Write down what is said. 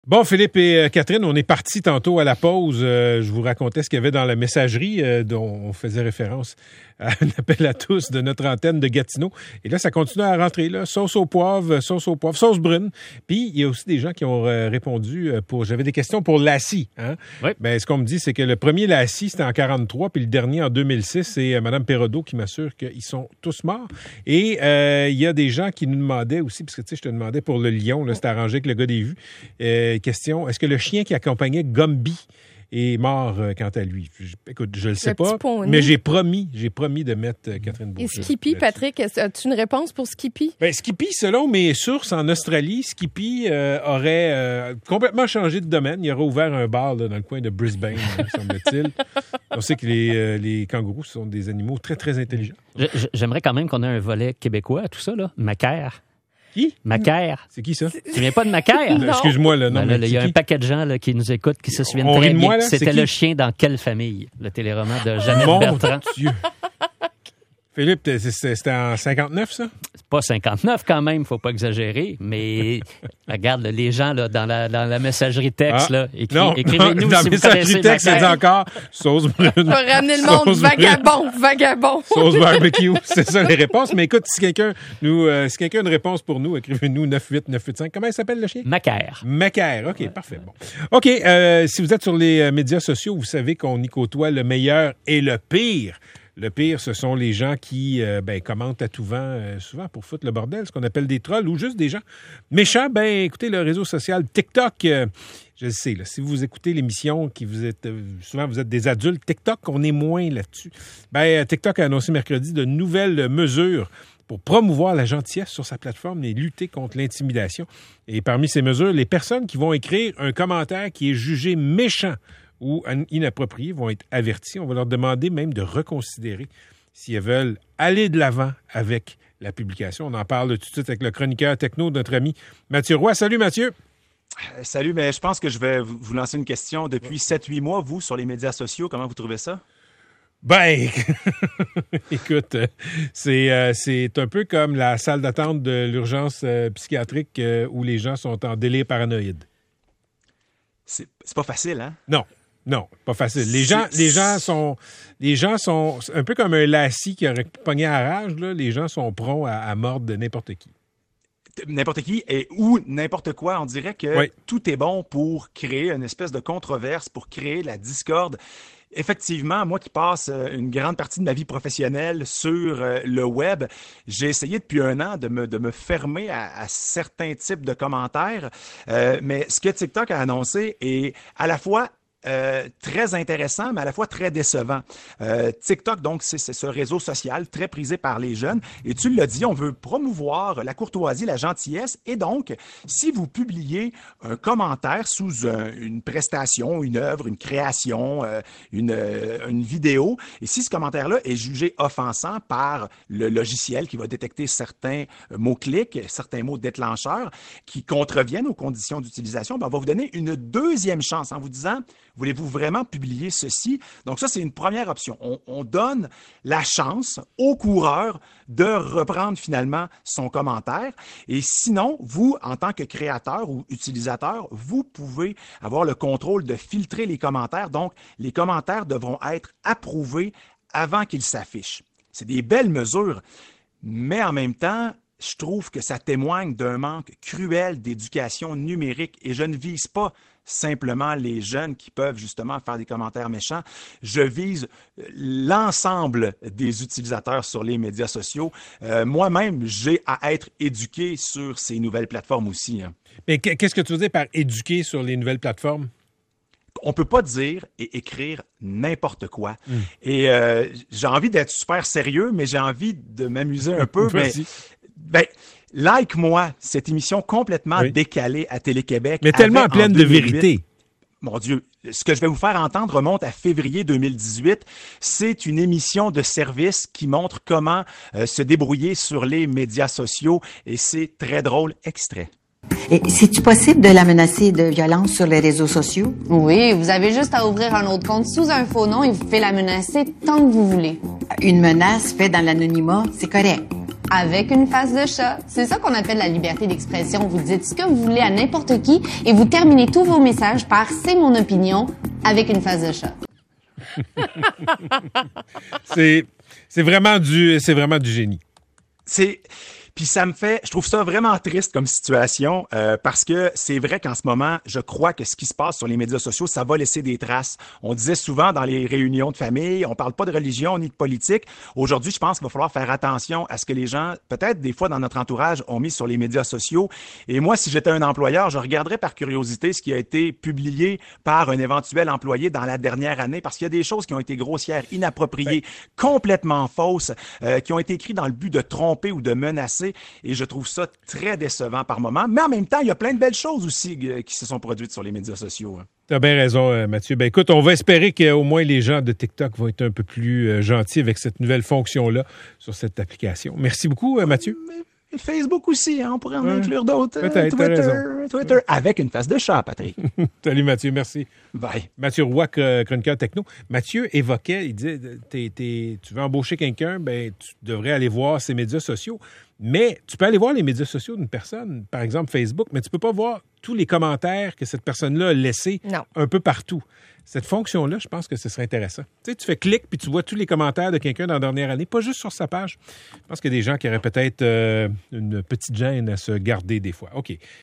Bon, Philippe et Catherine, on est partis tantôt à la pause. Je vous racontais ce qu'il y avait dans la messagerie dont on faisait référence à un appel à tous de notre antenne de Gatineau. Et là, ça continue à rentrer, là. Sauce au poivre, sauce brune. Puis, il y a aussi des gens qui ont répondu pour... J'avais des questions pour Lassie. Hein? Oui. Ben, ce qu'on me dit, c'est que le premier Lassie, c'était en 43, puis le dernier en 2006. C'est Mme Perraudot qui m'assure qu'ils sont tous morts. Et il y a des gens qui nous demandaient aussi, parce que, tu sais, je te demandais pour le lion, là, c'était arrangé avec le gars des vues. Question, est-ce que le chien qui accompagnait Gumby est mort quant à lui? Écoute, je le sais pas, mais j'ai promis de mettre Catherine Beauchamp. Et Skippy, Patrick, as-tu une réponse pour Skippy? Ben, Skippy, selon mes sources en Australie, Skippy aurait complètement changé de domaine. Il aurait ouvert un bar là, dans le coin de Brisbane, semble-t-il. On sait que les kangourous sont des animaux très, très intelligents. J'aimerais quand même qu'on ait un volet québécois à tout ça, là. Macaire. Qui? Macaire. C'est qui ça? Tu ne viens pas de Macaire? Excuse-moi, là. Non, il y a un paquet de gens là, qui nous écoutent, qui se souviennent très bien. C'était le chien dans quelle famille? Le téléroman de Jeannette Bertrand. Mon Dieu. Philippe, c'était en 59, ça? C'est pas 59 quand même, faut pas exagérer, mais regarde, là, les gens là, dans la messagerie texte, là, écrivez-nous dans si vous connaissez texte, c'est encore sauce brune. On va ramener le monde vagabond. Sauce barbecue, c'est ça les réponses. Mais écoute, si quelqu'un a une réponse pour nous, écrivez-nous 98985. Comment il s'appelle le chien? Macaire. Macaire, OK, parfait. Bon. OK, si vous êtes sur les médias sociaux, vous savez qu'on y côtoie le meilleur et le pire. Le pire, ce sont les gens qui commentent à tout vent, souvent pour foutre le bordel, ce qu'on appelle des trolls ou juste des gens méchants. Ben, écoutez, le réseau social TikTok, je le sais, là, si vous écoutez l'émission, souvent vous êtes des adultes, TikTok, on est moins là-dessus. Ben, TikTok a annoncé mercredi de nouvelles mesures pour promouvoir la gentillesse sur sa plateforme et lutter contre l'intimidation. Et parmi ces mesures, les personnes qui vont écrire un commentaire qui est jugé méchant ou inappropriés vont être avertis. On va leur demander même de reconsidérer si elles veulent aller de l'avant avec la publication. On en parle tout de suite avec le chroniqueur techno de notre ami Mathieu Roy. Salut Mathieu! Salut, mais je pense que je vais vous lancer une question. Depuis 7-8 mois, vous, sur les médias sociaux, comment vous trouvez ça? Ben, écoute, c'est un peu comme la salle d'attente de l'urgence psychiatrique où les gens sont en délire paranoïde. C'est pas facile, hein? Non, pas facile. Les gens sont un peu comme un lassie qui aurait pogné à la rage, là. Les gens sont prompts à mordre de n'importe qui. N'importe qui ou n'importe quoi. On dirait que tout est bon pour créer une espèce de controverse, pour créer la discorde. Effectivement, moi qui passe une grande partie de ma vie professionnelle sur le web, j'ai essayé depuis 1 an de me fermer à certains types de commentaires. Mais ce que TikTok a annoncé est à la fois très intéressant, mais à la fois très décevant. TikTok, donc, c'est ce réseau social très prisé par les jeunes. Et tu l'as dit, on veut promouvoir la courtoisie, la gentillesse. Et donc, si vous publiez un commentaire sous une prestation, une œuvre, une création, une vidéo, et si ce commentaire-là est jugé offensant par le logiciel qui va détecter certains mots-clics, certains mots déclencheurs qui contreviennent aux conditions d'utilisation, ben, on va vous donner une deuxième chance en vous disant: voulez-vous vraiment publier ceci? Donc ça, c'est une première option. On donne la chance au coureur de reprendre finalement son commentaire. Et sinon, vous, en tant que créateur ou utilisateur, vous pouvez avoir le contrôle de filtrer les commentaires. Donc, les commentaires devront être approuvés avant qu'ils s'affichent. C'est des belles mesures, mais en même temps, je trouve que ça témoigne d'un manque cruel d'éducation numérique. Et je ne vise pas simplement les jeunes qui peuvent justement faire des commentaires méchants. Je vise l'ensemble des utilisateurs sur les médias sociaux. Moi-même, j'ai à être éduqué sur ces nouvelles plateformes aussi. Hein. Mais qu'est-ce que tu veux dire par éduquer sur les nouvelles plateformes? On peut pas dire et écrire n'importe quoi. Et j'ai envie d'être super sérieux, mais j'ai envie de m'amuser un peu. Mais, like-moi, cette émission complètement décalée à Télé-Québec. Mais tellement pleine de vérité. Mon Dieu, ce que je vais vous faire entendre remonte à février 2018. C'est une émission de service qui montre comment se débrouiller sur les médias sociaux et c'est très drôle. Extrait. Et c'est-tu possible de la menacer de violence sur les réseaux sociaux? Oui, vous avez juste à ouvrir un autre compte sous un faux nom et vous pouvez la menacer tant que vous voulez. Une menace faite dans l'anonymat, c'est correct. avec une face de chat. C'est ça qu'on appelle la liberté d'expression. Vous dites ce que vous voulez à n'importe qui et vous terminez tous vos messages par « c'est mon opinion » avec une face de chat. C'est vraiment du génie. Puis je trouve ça vraiment triste comme situation parce que c'est vrai qu'en ce moment, je crois que ce qui se passe sur les médias sociaux, ça va laisser des traces. On disait souvent dans les réunions de famille, on parle pas de religion ni de politique. Aujourd'hui, je pense qu'il va falloir faire attention à ce que les gens, peut-être des fois dans notre entourage, ont mis sur les médias sociaux. Et moi, si j'étais un employeur, je regarderais par curiosité ce qui a été publié par un éventuel employé dans la dernière année parce qu'il y a des choses qui ont été grossières, inappropriées, complètement fausses, qui ont été écrites dans le but de tromper ou de menacer. Et je trouve ça très décevant par moment. Mais en même temps, il y a plein de belles choses aussi qui se sont produites sur les médias sociaux. Tu as bien raison, Mathieu. Ben écoute, on va espérer qu'au moins les gens de TikTok vont être un peu plus gentils avec cette nouvelle fonction-là sur cette application. Merci beaucoup, Mathieu. Facebook aussi, on pourrait en inclure d'autres. Twitter, avec une face de chat, Patrick. Salut Mathieu, merci. Bye. Mathieu Roy, chroniqueur techno. Mathieu évoquait, il disait, tu veux embaucher quelqu'un, ben tu devrais aller voir ses médias sociaux. Mais tu peux aller voir les médias sociaux d'une personne, par exemple Facebook, mais tu peux pas voir tous les commentaires que cette personne-là a laissés un peu partout. Cette fonction-là, je pense que ce serait intéressant. Tu sais, tu fais clic puis tu vois tous les commentaires de quelqu'un dans la dernière année, pas juste sur sa page. Je pense qu'il y a des gens qui auraient peut-être une petite gêne à se garder des fois. OK.